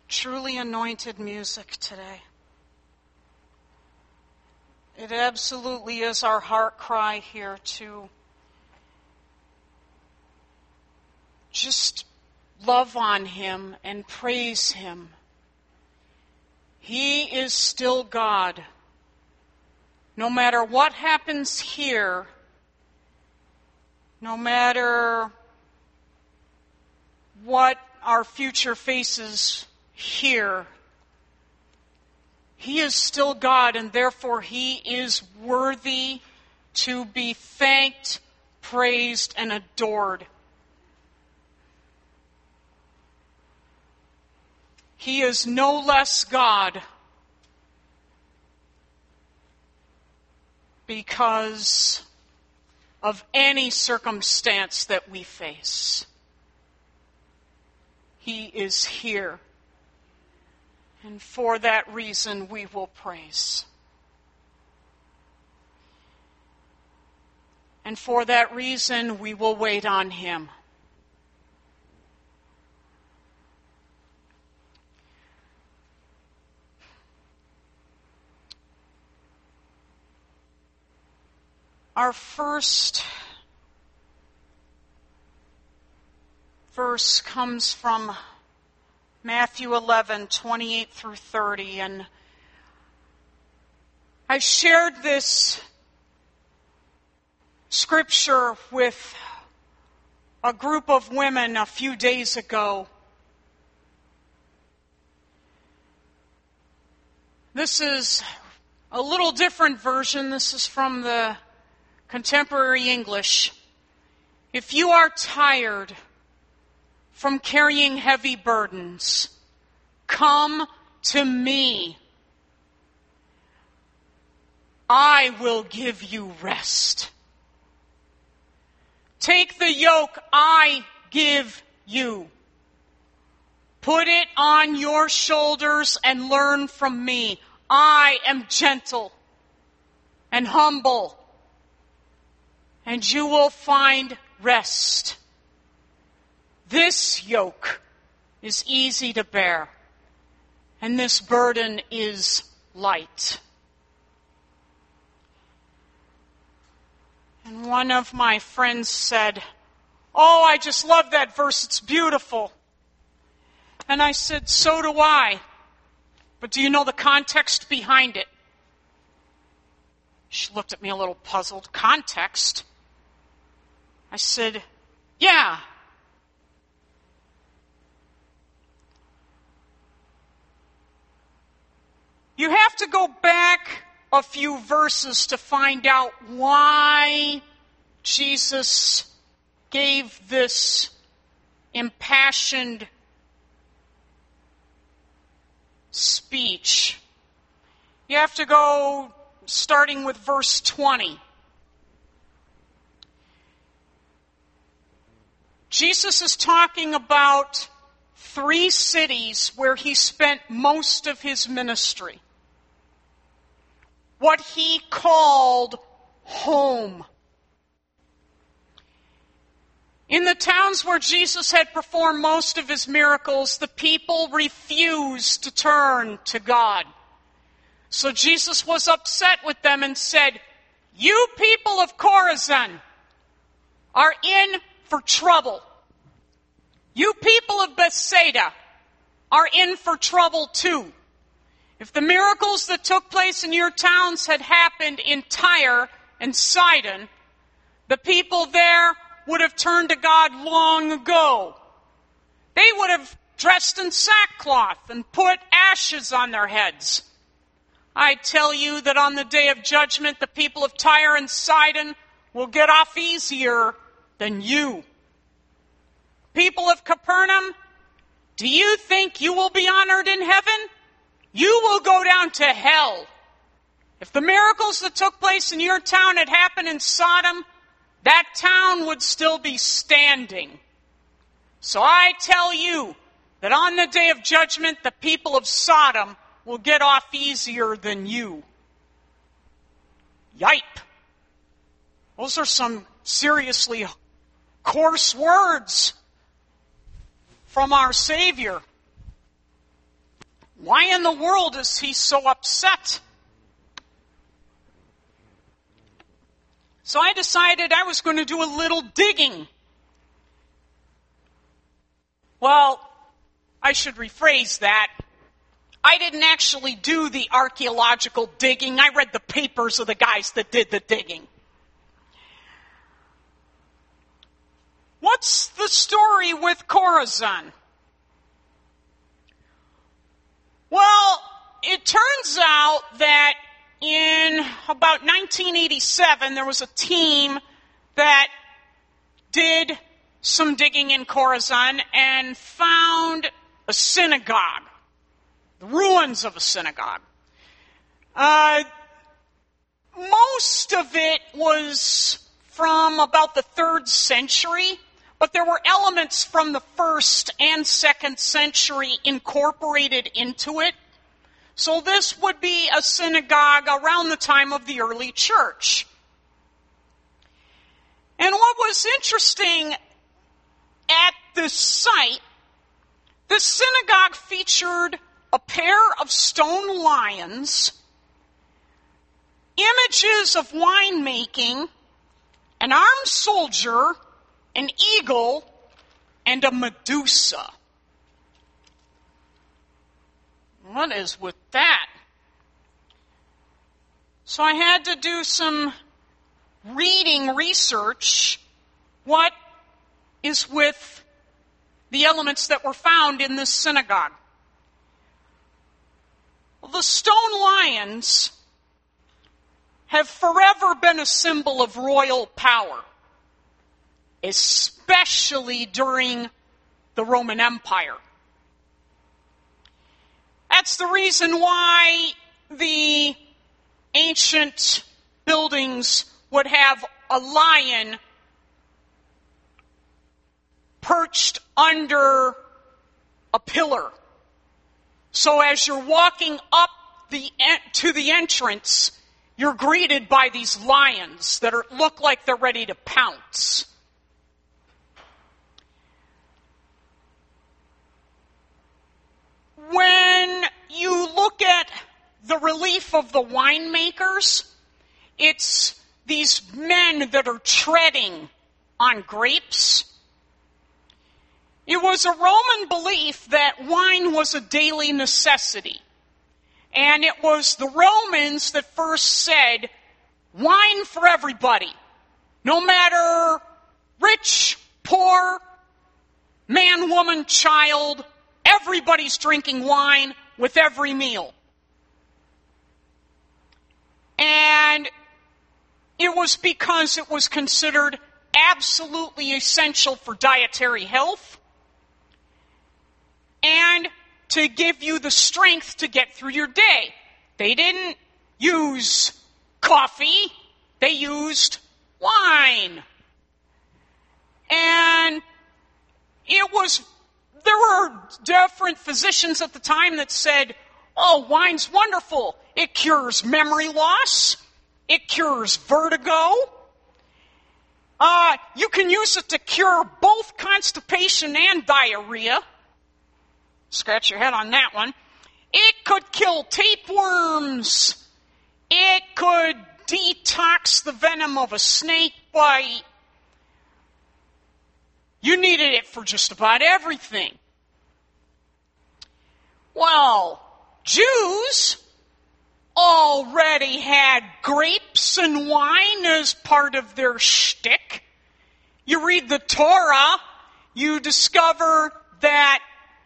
truly anointed music today. It absolutely is our heart cry here to just love on Him and praise Him. He is still God. No matter what happens here, no matter what our future faces here, He is still God, and therefore He is worthy to be thanked, praised, and adored. He is no less God because of any circumstance that we face. He is here. And for that reason, we will praise. And for that reason, we will wait on Him. Our first verse comes from Matthew 11, 28 through 30. And I shared this scripture with a group of women a few days ago. This is a little different version. This is from the Contemporary English. If you are tired from carrying heavy burdens, come to me. I will give you rest. Take the yoke I give you. Put it on your shoulders and learn from me. I am gentle and humble, and you will find rest. This yoke is easy to bear, and this burden is light. And one of my friends said, "Oh, I just love that verse. It's beautiful." And I said, "So do I. But do you know the context behind it?" She looked at me a little puzzled. Context? I said, "Yeah. You have to go back a few verses to find out why Jesus gave this impassioned speech. You have to go starting with verse 20. Jesus is talking about 3 cities where he spent most of his ministry. What he called home. In the towns where Jesus had performed most of his miracles, the people refused to turn to God. So Jesus was upset with them and said, "You people of Chorazin are in for trouble. You people of Bethsaida are in for trouble too. If the miracles that took place in your towns had happened in Tyre and Sidon, the people there would have turned to God long ago. They would have dressed in sackcloth and put ashes on their heads. I tell you that on the day of judgment, the people of Tyre and Sidon will get off easier than you. People of Capernaum, do you think you will be honored in heaven? You will go down to hell. If the miracles that took place in your town had happened in Sodom, that town would still be standing. So I tell you that on the day of judgment, the people of Sodom will get off easier than you." Yipe. Those are some seriously coarse words from our Savior. Why in the world is he so upset? So I decided I was going to do a little digging. Well, I should rephrase that. I didn't actually do the archaeological digging. I read the papers of the guys that did the digging. What's the story with Chorazin? Well, it turns out that in about 1987, there was a team that did some digging in Chorazin and found a synagogue, the ruins of a synagogue. Most of it was from about the 3rd century, but there were elements from the 1st and 2nd century incorporated into it. So this would be a synagogue around the time of the early church. And what was interesting at this site, this synagogue featured a pair of stone lions, images of winemaking, an armed soldier, an eagle, and a Medusa. What is with that? So I had to do some research. What is with the elements that were found in this synagogue? Well, the stone lions have forever been a symbol of royal power, especially during the Roman Empire. That's the reason why the ancient buildings would have a lion perched under a pillar. So as you're walking up to the entrance, you're greeted by these lions that look like they're ready to pounce. When you look at the relief of the winemakers, it's these men that are treading on grapes. It was a Roman belief that wine was a daily necessity. And it was the Romans that first said, wine for everybody. No matter rich, poor, man, woman, child, everybody's drinking wine with every meal. And it was because it was considered absolutely essential for dietary health and to give you the strength to get through your day. They didn't use coffee, they used wine. And there were different physicians at the time that said, oh, wine's wonderful. It cures memory loss. It cures vertigo. You can use it to cure both constipation and diarrhea. Scratch your head on that one. It could kill tapeworms. It could detox the venom of a snake bite. You needed it for just about everything. Well, Jews already had grapes and wine as part of their shtick. You read the Torah, you discover that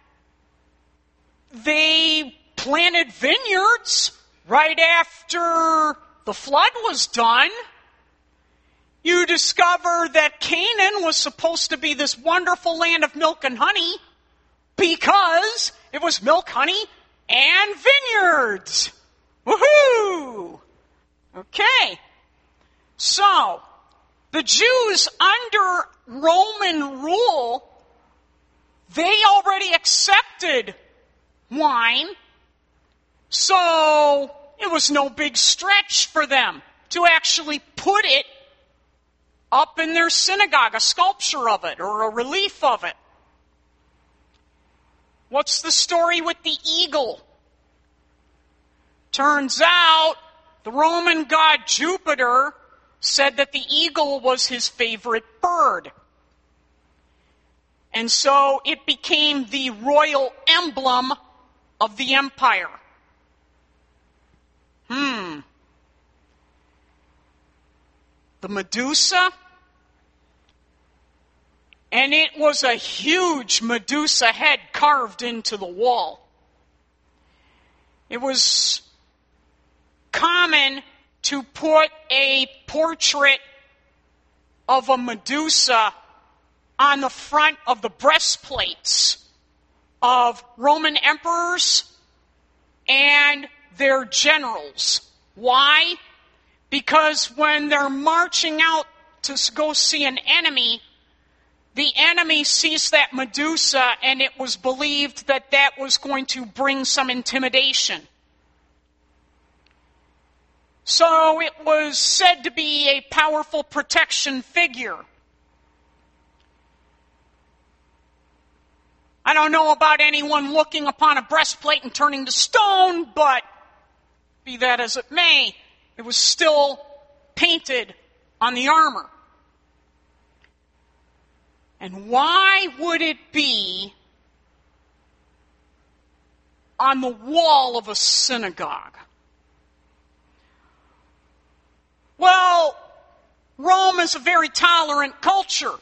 they planted vineyards right after the flood was done. You discover that Canaan was supposed to be this wonderful land of milk and honey because it was milk, honey, and vineyards. Woohoo! Okay. So, the Jews under Roman rule, they already accepted wine, so it was no big stretch for them to actually put it up in their synagogue, a sculpture of it or a relief of it. What's the story with the eagle? Turns out the Roman god Jupiter said that the eagle was his favorite bird. And so it became the royal emblem of the empire. The Medusa, and it was a huge Medusa head carved into the wall. It was common to put a portrait of a Medusa on the front of the breastplates of Roman emperors and their generals. Why? Because when they're marching out to go see an enemy, the enemy sees that Medusa, and it was believed that that was going to bring some intimidation. So it was said to be a powerful protection figure. I don't know about anyone looking upon a breastplate and turning to stone, but be that as it may, it was still painted on the armor. And why would it be on the wall of a synagogue? Well, Rome is a very tolerant culture.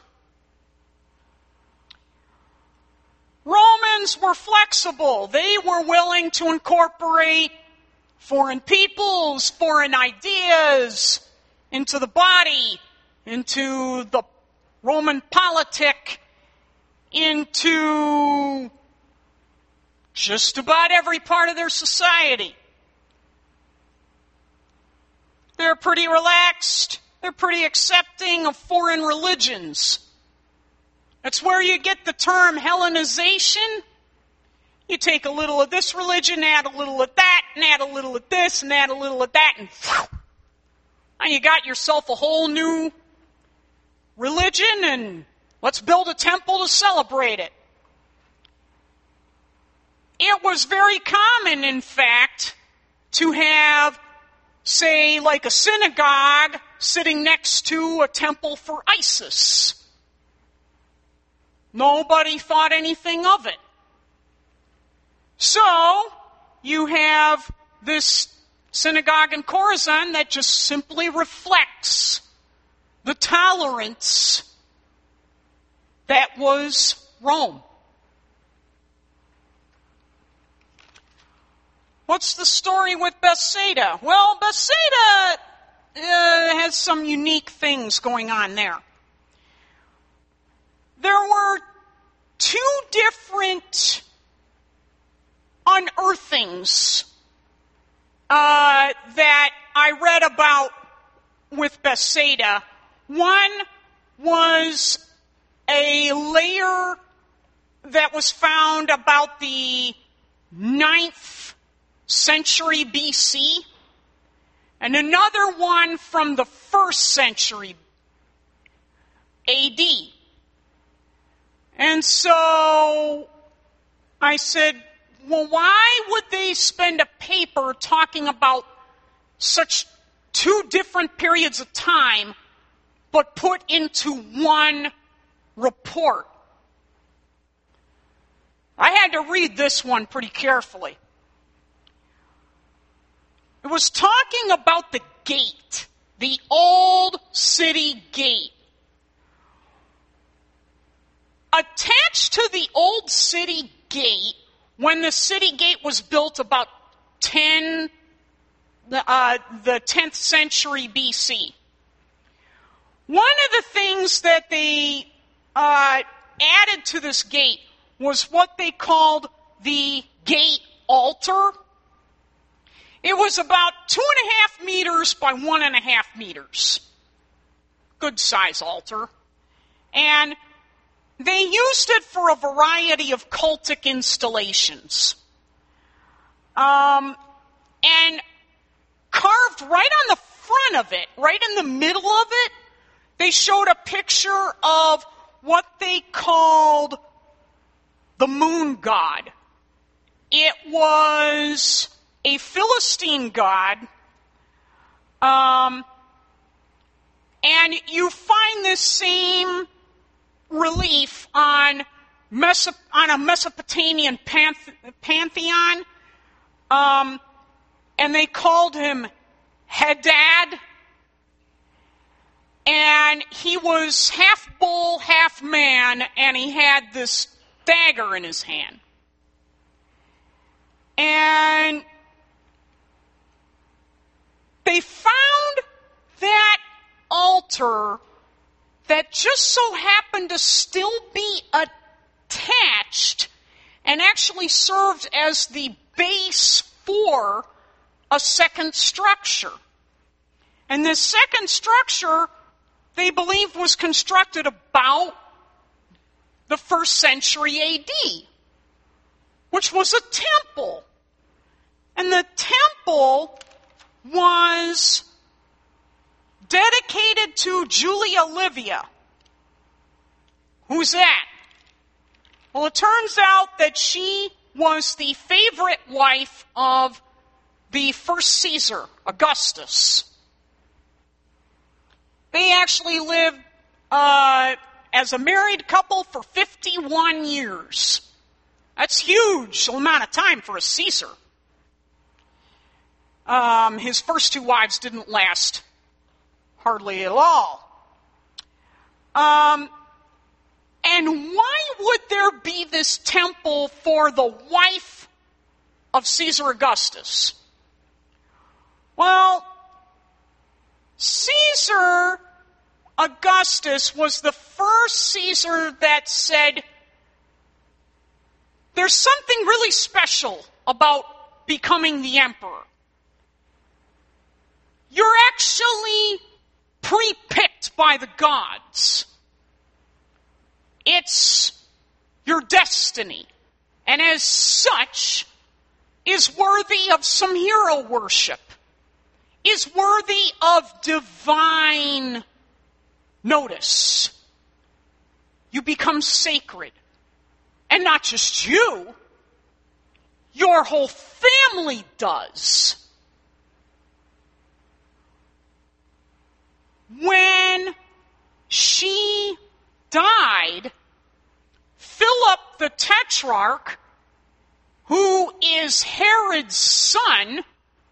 Romans were flexible. They were willing to incorporate foreign peoples, foreign ideas into the body, into the Roman politic, into just about every part of their society. They're pretty relaxed. They're pretty accepting of foreign religions. That's where you get the term Hellenization. You take a little of this religion, add a little of that, and add a little of this, and add a little of that, and you got yourself a whole new religion, and let's build a temple to celebrate it. It was very common, in fact, to have, say, like a synagogue sitting next to a temple for Isis. Nobody thought anything of it. So, you have this synagogue in Chorazin that just simply reflects the tolerance that was Rome. What's the story with Bethsaida? Well, Bethsaida has some unique things going on there. There were two different unearthings that I read about with Bethsaida. One was a layer that was found about the 9th century BC, and another one from the 1st century AD. And so I said, well, why would they spend a paper talking about such two different periods of time, but put into one report? I had to read this one pretty carefully. It was talking about the gate, the old city gate. Attached to the old city gate, when the city gate was built about the 10th century BC, one of the things that they added to this gate was what they called the gate altar. It was about 2.5 meters by 1.5 meters. Good size altar. And they used it for a variety of cultic installations. And carved right on the front of it, right in the middle of it, they showed a picture of what they called the moon god. It was a Philistine god. And you find this same relief on a Mesopotamian pantheon. And they called him Hadad. And he was half bull, half man, and he had this dagger in his hand. And they found that altar that just so happened to still be attached and actually served as the base for a second structure. And this second structure, they believe, was constructed about the 1st century A.D., which was a temple. And the temple was dedicated to Julia Livia. Who's that? Well, it turns out that she was the favorite wife of the first Caesar, Augustus. They actually lived as a married couple for 51 years. That's a huge amount of time for a Caesar. His first 2 wives didn't last hardly at all. And why would there be this temple for the wife of Caesar Augustus? Well, Caesar Augustus was the first Caesar that said, there's something really special about becoming the emperor. You're actually pre-picked by the gods. It's your destiny, and as such, is worthy of some hero worship, is worthy of divine notice. You become sacred. And not just you, your whole family does. When she died, Philip the Tetrarch, who is Herod's son,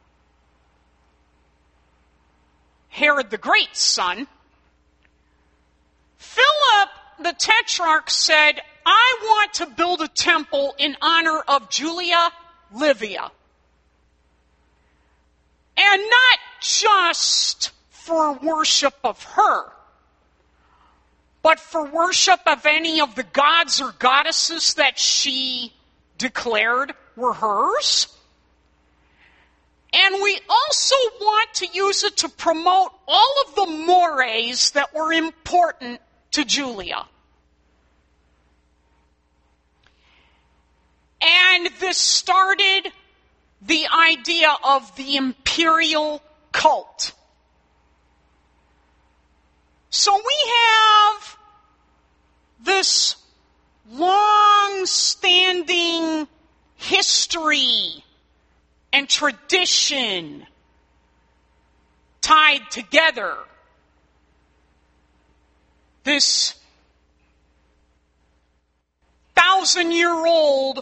Herod the Great's son, Philip the Tetrarch said, I want to build a temple in honor of Julia Livia. And not just for worship of her, but for worship of any of the gods or goddesses that she declared were hers. And we also want to use it to promote all of the mores that were important to Julia. And this started the idea of the imperial cult. So we have this long-standing history and tradition tied together. This 1,000-year-old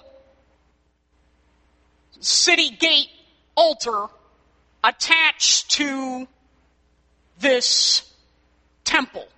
city gate altar attached to this temple.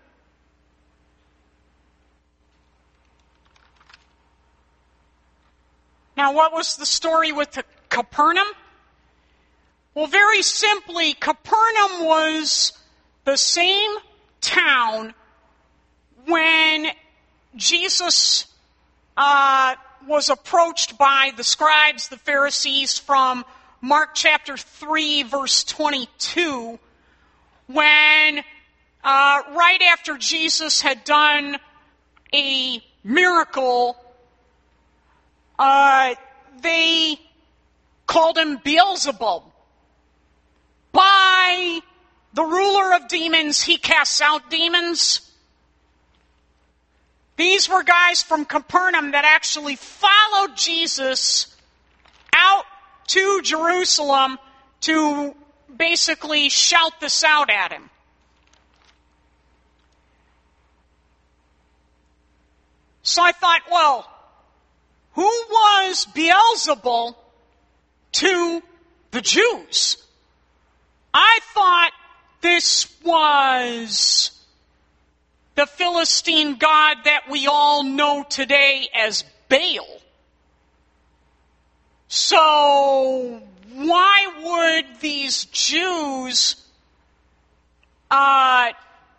Now, what was the story with Capernaum? Well, very simply, Capernaum was the same town when Jesus was approached by the scribes, the Pharisees, from Mark chapter 3, verse 22, when right after Jesus had done a miracle, they called him Beelzebub. By the ruler of demons, he casts out demons. These were guys from Capernaum that actually followed Jesus out to Jerusalem to basically shout this out at him. So I thought, well, who was Beelzebul to the Jews? I thought this was the Philistine god that we all know today as Baal. So why would these Jews come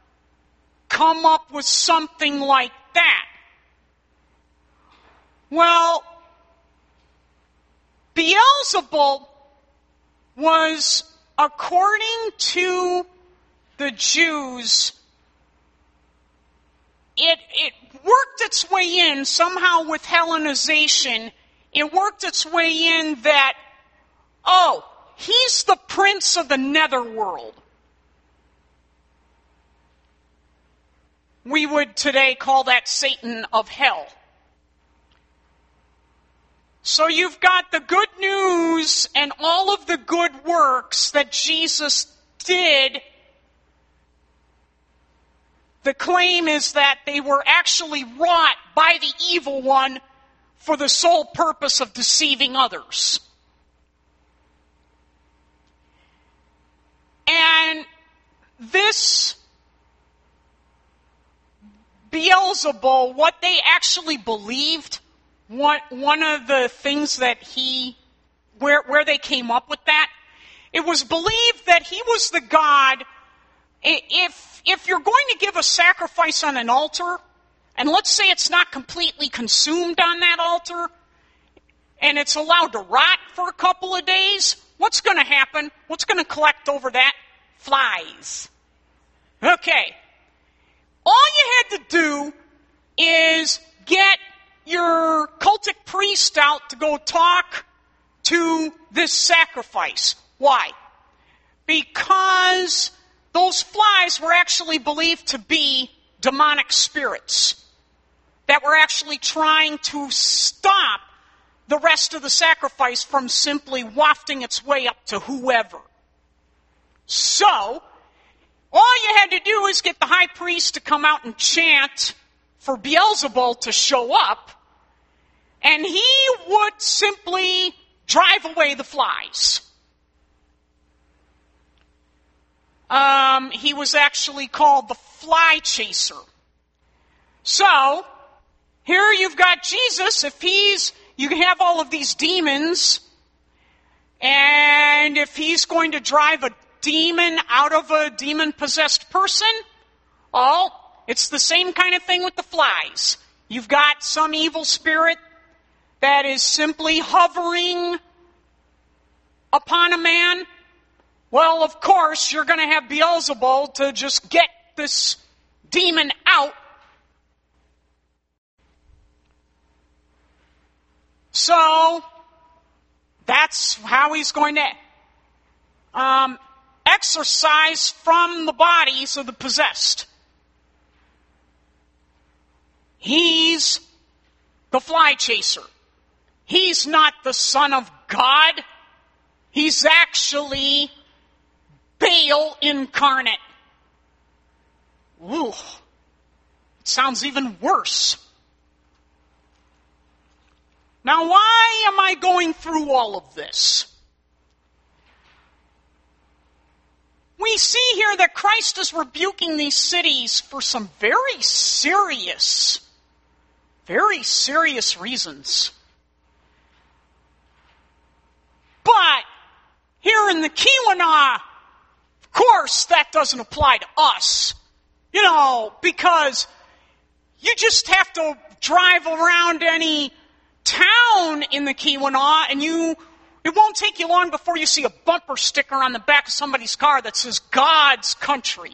up with something like that? Well, Beelzebul was, according to the Jews, it worked its way in somehow with Hellenization. It worked its way in that, he's the prince of the netherworld. We would today call that Satan of hell. So you've got the good news and all of the good works that Jesus did. The claim is that they were actually wrought by the evil one for the sole purpose of deceiving others. And this Beelzebul, what they actually believed, one of the things that where they came up with that, it was believed that he was the god. If you're going to give a sacrifice on an altar, and let's say it's not completely consumed on that altar, and it's allowed to rot for a couple of days, what's going to happen? What's going to collect over that? Flies. Okay. All you had to do is get your cultic priest out to go talk to this sacrifice. Why? Because those flies were actually believed to be demonic spirits that were actually trying to stop the rest of the sacrifice from simply wafting its way up to whoever. So, all you had to do is get the high priest to come out and chant for Beelzebul to show up, and he would simply drive away the flies. He was actually called the fly chaser. So, here you've got Jesus. You have all of these demons, and if he's going to drive a demon out of a demon-possessed person, it's the same kind of thing with the flies. You've got some evil spirit that is simply hovering upon a man. Well, of course, you're going to have Beelzebul to just get this demon out. So, that's how he's going to exorcise from the bodies of the possessed. He's the fly chaser. He's not the Son of God. He's actually Baal incarnate. Ooh, it sounds even worse. Now, why am I going through all of this? We see here that Christ is rebuking these cities for some very serious reasons. But here in the Keweenaw, of course, that doesn't apply to us. Because you just have to drive around any town in the Keweenaw, and it won't take you long before you see a bumper sticker on the back of somebody's car that says God's country.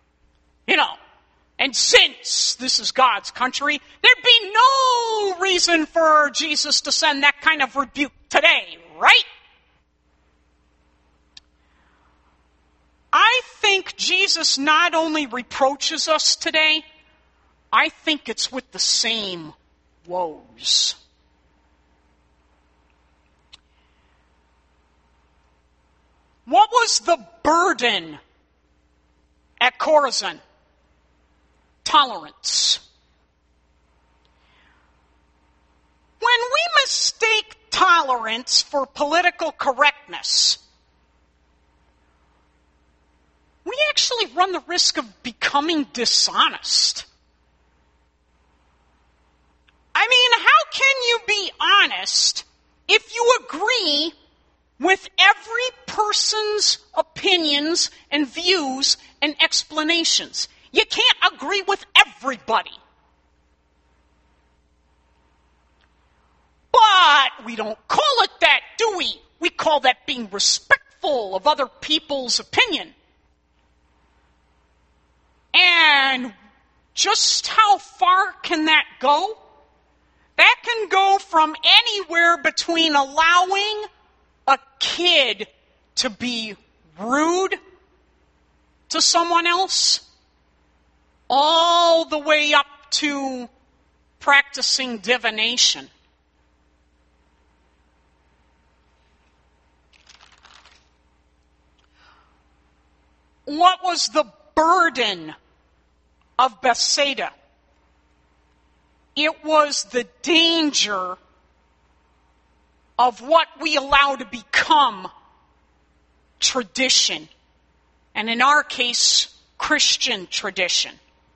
And since this is God's country, there'd be no reason for Jesus to send that kind of rebuke today, right? I think Jesus not only reproaches us today, I think it's with the same woes. What was the burden at Chorazin? Tolerance. When we mistake tolerance for political correctness, we actually run the risk of becoming dishonest. I mean, how can you be honest if you agree with every person's opinions and views and explanations? You can't agree with everybody. But we don't call it that, do we? We call that being respectful of other people's opinion. And just how far can that go? That can go from anywhere between allowing a kid to be rude to someone else, all the way up to practicing divination. What was the burden of Bethsaida? It was the danger of what we allow to become tradition, and in our case, Christian tradition.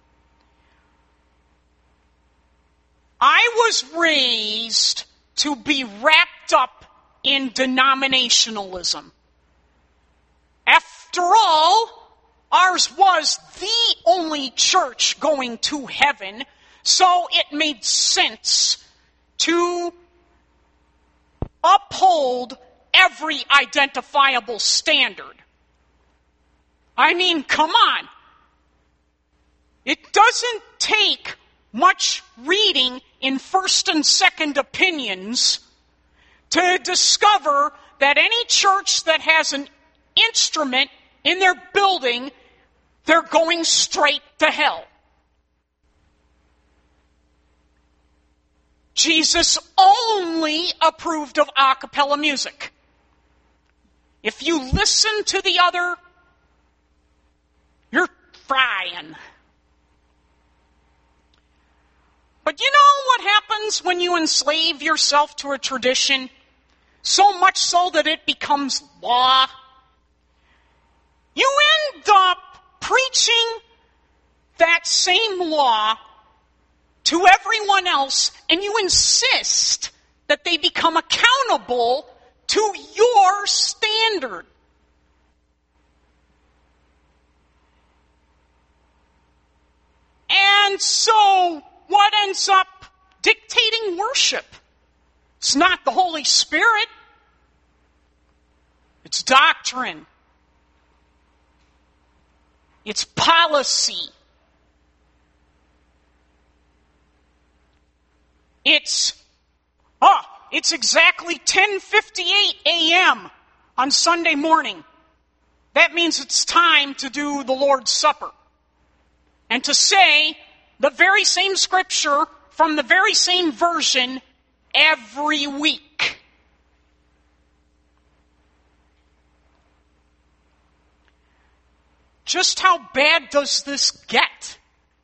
I was raised to be wrapped up in denominationalism. After all, ours was the only church going to heaven, so it made sense to uphold every identifiable standard. I mean, come on. It doesn't take much reading in first and second opinions to discover that any church that has an instrument in their building, they're going straight to hell. Jesus only approved of a cappella music. If you listen to the other, you're frying. But you know what happens when you enslave yourself to a tradition? So much so that it becomes law. You end up preaching that same law to everyone else, and you insist that they become accountable to your standard. And so, what ends up dictating worship? It's not the Holy Spirit. It's doctrine. It's policy. It's exactly 10:58 a.m. on Sunday morning. That means it's time to do the Lord's Supper. And to say the very same scripture from the very same version every week. Just how bad does this get?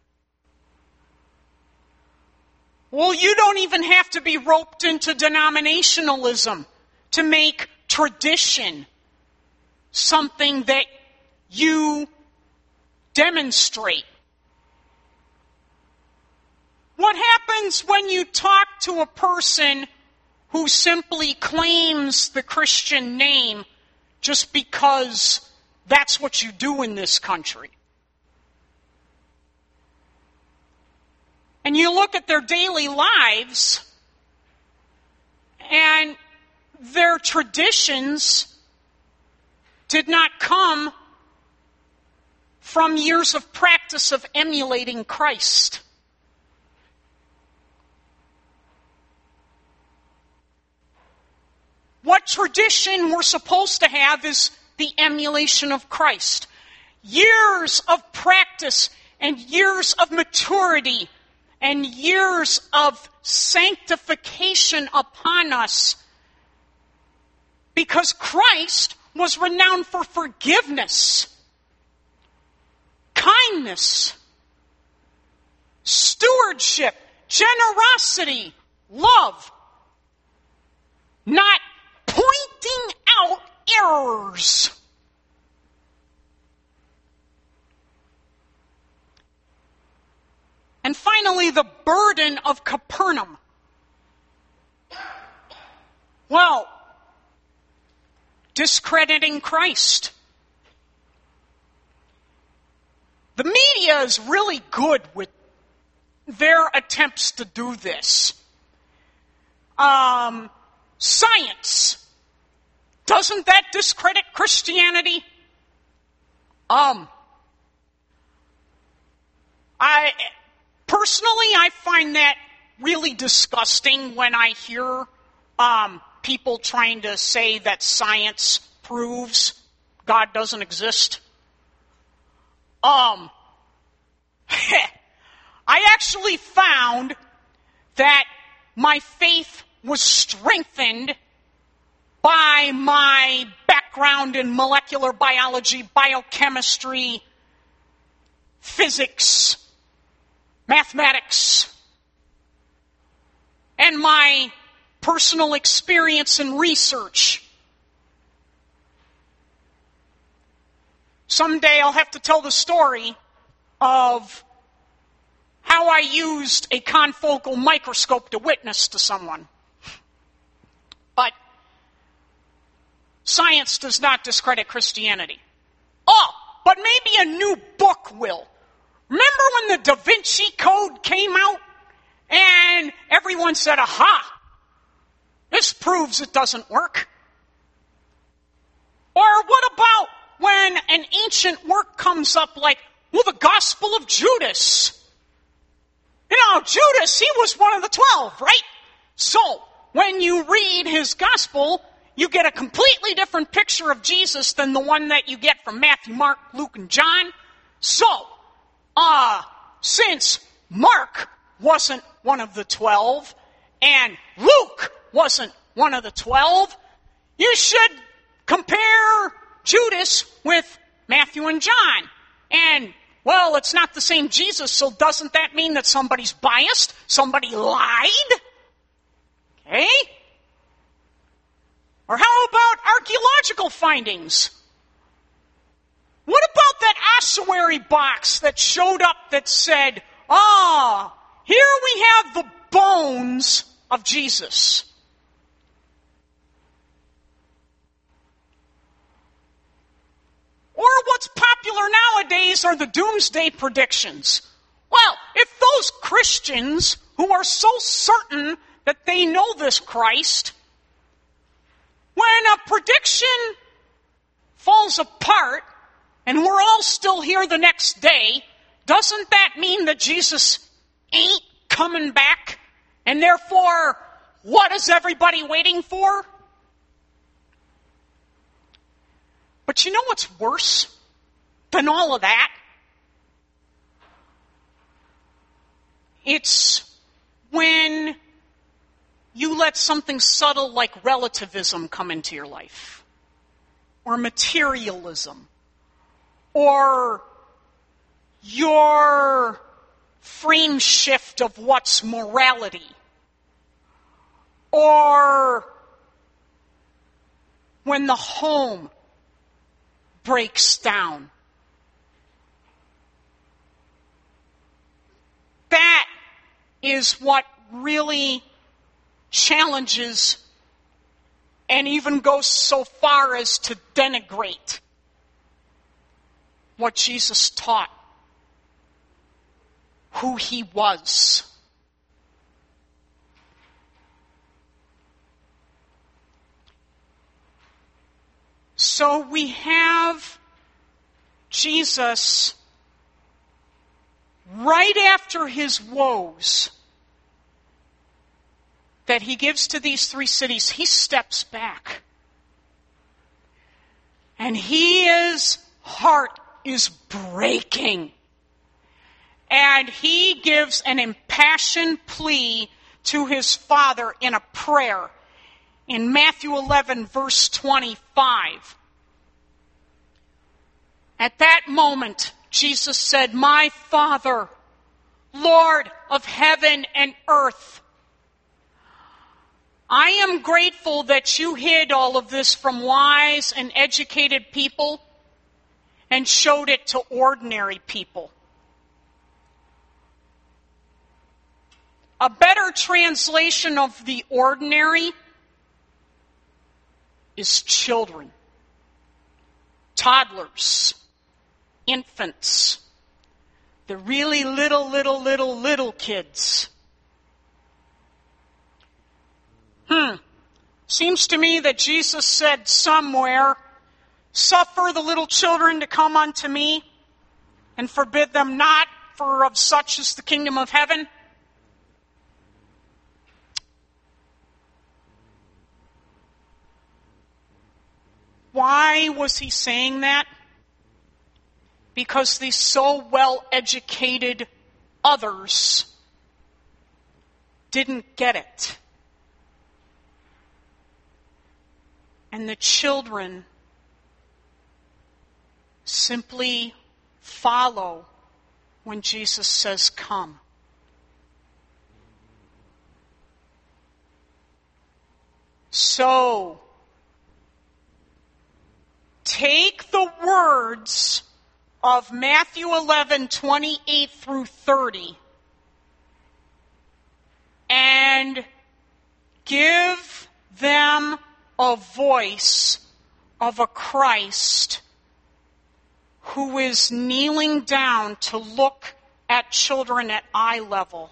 Well, you don't even have to be roped into denominationalism to make tradition something that you demonstrate. What happens when you talk to a person who simply claims the Christian name just because that's what you do in this country? And you look at their daily lives, and their traditions did not come from years of practice of emulating Christ. What tradition we're supposed to have is the emulation of Christ. Years of practice and years of maturity and years of sanctification upon us, because Christ was renowned for forgiveness, kindness, stewardship, generosity, love, not pointing out errors. And finally, the burden of Capernaum. Well, discrediting Christ. The media is really good with their attempts to do this. Science. Doesn't that discredit Christianity? I find that really disgusting when I hear people trying to say that science proves God doesn't exist. I actually found that my faith was strengthened by my background in molecular biology, biochemistry, physics, mathematics, and my personal experience and research. Someday I'll have to tell the story of how I used a confocal microscope to witness to someone. But science does not discredit Christianity. Oh, but maybe a new book will. Remember when the Da Vinci Code came out and everyone said, aha, this proves it doesn't work? Or what about when an ancient work comes up like, well, the Gospel of Judas? You know, Judas, he was one of the 12, right? So, when you read his Gospel, you get a completely different picture of Jesus than the one that you get from Matthew, Mark, Luke, and John. So, since Mark wasn't one of the 12, and Luke wasn't one of the 12, you should compare Judas with Matthew and John. And, well, it's not the same Jesus, so doesn't that mean that somebody's biased? Somebody lied? Okay? Or how about archaeological findings? What about that ossuary box that showed up that said, here we have the bones of Jesus? Or what's popular nowadays are the doomsday predictions. Well, if those Christians who are so certain that they know this Christ, when a prediction falls apart and we're all still here the next day, doesn't that mean that Jesus ain't coming back? And therefore, what is everybody waiting for? But you know what's worse than all of that? It's when you let something subtle like relativism come into your life, or materialism, or your frame shift of what's morality, or when the home breaks down. That is what really challenges and even goes so far as to denigrate what Jesus taught, who he was. So we have Jesus right after his woes that he gives to these three cities. He steps back. And his heart is breaking. And he gives an impassioned plea to his Father in a prayer. In Matthew 11, verse 25, At that moment, Jesus said, "My Father, Lord of heaven and earth, I am grateful that you hid all of this from wise and educated people and showed it to ordinary people." A better translation of the ordinary is children, toddlers, infants, the really little kids. Seems to me that Jesus said somewhere, "Suffer the little children to come unto me, and forbid them not, for of such is the kingdom of heaven." Why was he saying that? Because these so well-educated others didn't get it. And the children simply follow when Jesus says, "Come." So, take the words of Matthew 11:28 through 30 and give them a voice of a Christ who is kneeling down to look at children at eye level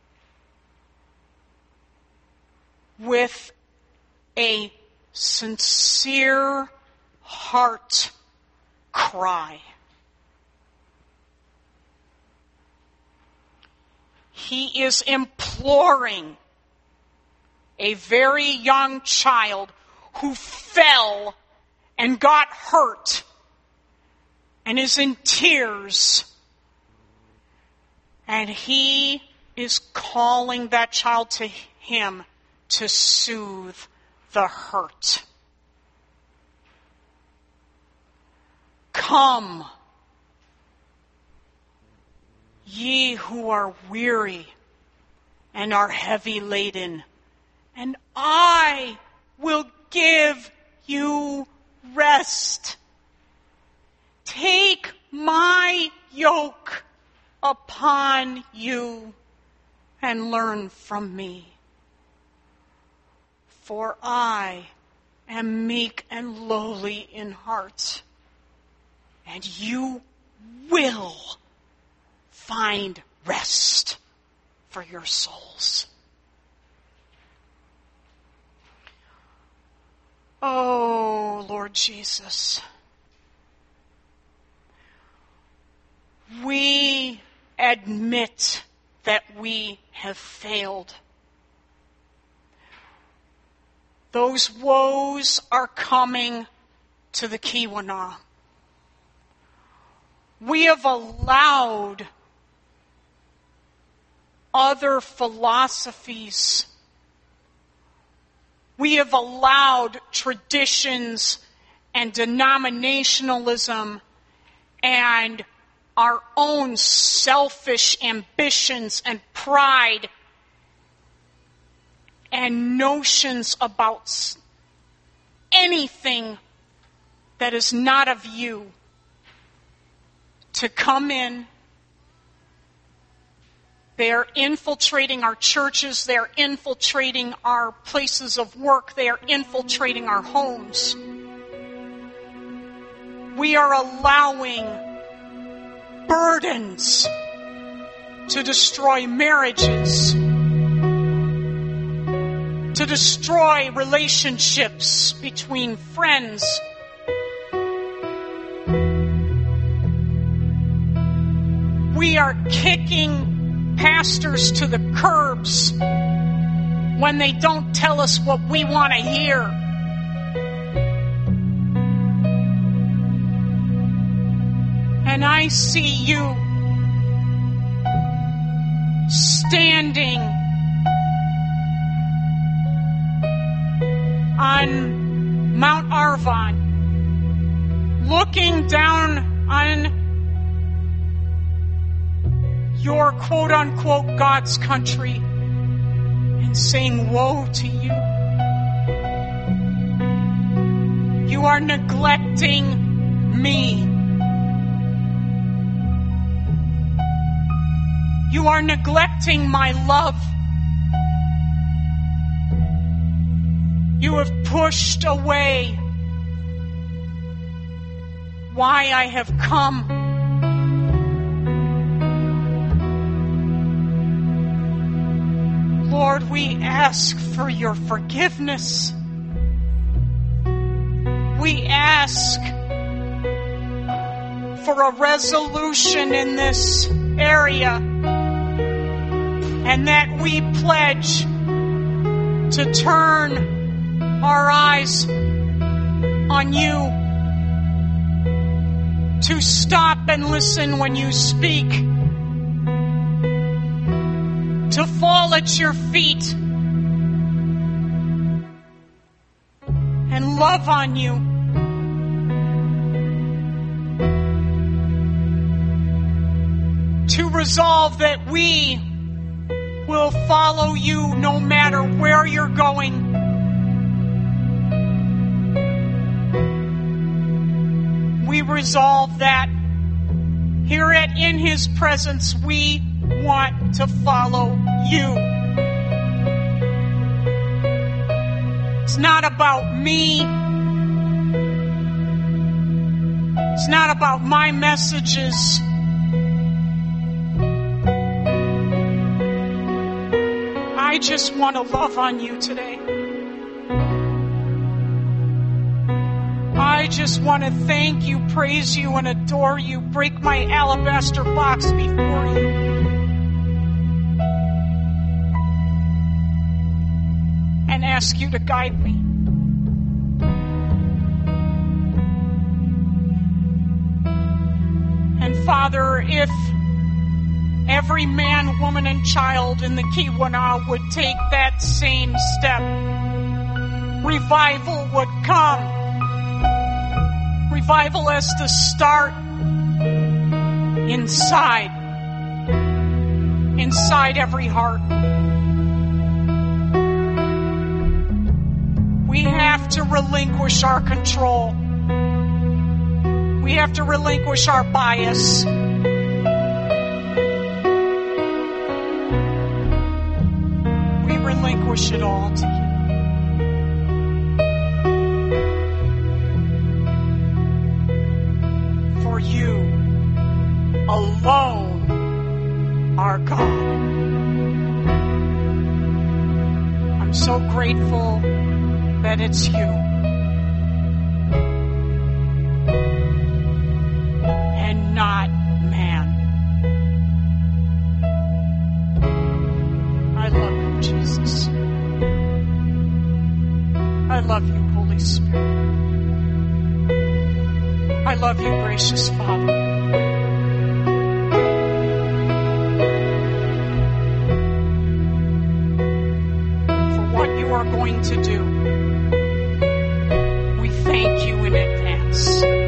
with a sincere heart cry. He is imploring a very young child who fell and got hurt and is in tears. And he is calling that child to him to soothe the hurt. Come, ye who are weary and are heavy laden, and I will give you rest. Take my yoke upon you and learn from me. For I am meek and lowly in heart, and you will find rest for your souls. Oh, Lord Jesus, we admit that we have failed. Those woes are coming to the Keweenaw. We have allowed other philosophies. We have allowed traditions and denominationalism and our own selfish ambitions and pride and notions about anything that is not of you to come in. They are infiltrating our churches. They are infiltrating our places of work. They are infiltrating our homes. We are allowing burdens to destroy marriages, to destroy relationships between friends. We are kicking pastors to the curbs when they don't tell us what we want to hear. And I see you standing on Mount Arvon, looking down on your quote-unquote God's country and saying, woe to you. You are neglecting me. You are neglecting my love. You have pushed away why I have come. Lord, we ask for your forgiveness. We ask for a resolution in this area, and that we pledge to turn our eyes on you, to stop and listen when you speak, to fall at your feet and love on you. To resolve that we will follow you no matter where you're going. We resolve that here at In His Presence, we want to follow you. It's not about me. It's not about my messages. I just want to love on you today. I just want to thank you, praise you, and adore you. Break my alabaster box before you. And ask you to guide me. And Father, if every man, woman, and child in the Keweenaw would take that same step, revival would come. Revival has to start inside every heart. We have to relinquish our control. We have to relinquish our bias. We relinquish it all to you. For you alone are God. I'm so grateful that it's you. And not man. I love you, Jesus. I love you, Holy Spirit. I love you, gracious Father. For what you are going to do, we thank you in advance.